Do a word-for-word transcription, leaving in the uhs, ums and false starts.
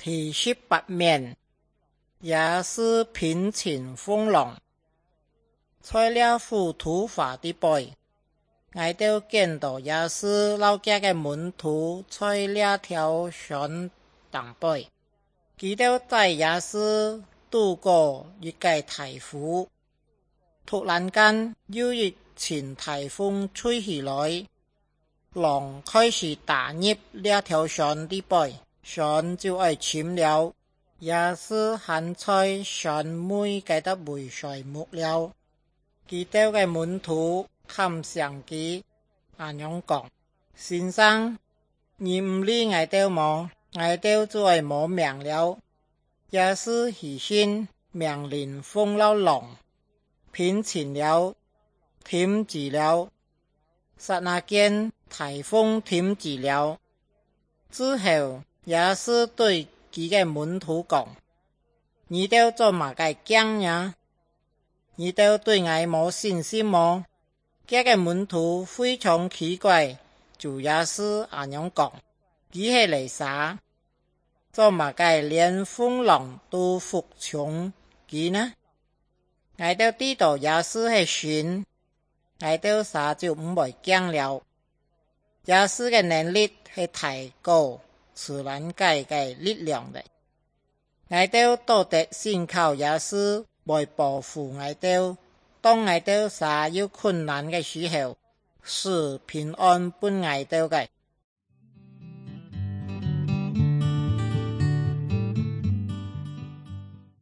第十八面，耶稣平请风浪，吹了副土法的背。我就见到耶稣老家的门徒吹了条船当背，佢就在耶稣渡过一个台風，突然間有一陣台風吹起來，浪開始打入了條船的背，船就要沉了。耶穌還在船尾記得未睡木了，佢哋嘅門徒看上佢，咁樣講：先生，你唔理我哋麼？我哋就係冇命了。耶穌起身命令風了浪，平靜了，停止了。剎那間，颱風停止了。之後，耶穌對佢嘅門徒講：你哋做乜嘅驚呀？你哋對我冇信心麼？這個門徒非常奇怪，就耶穌咁樣講：佢係嚟啥？做乜嘅連風浪都服從佢呢？我哋知道耶穌係神，我哋啥就唔會驚了。耶穌嘅能力係太高自然界嘅力量嘅，我哋都得信靠耶穌會保護我哋。當我哋啥有困難嘅時候，是平安伴我哋嘅。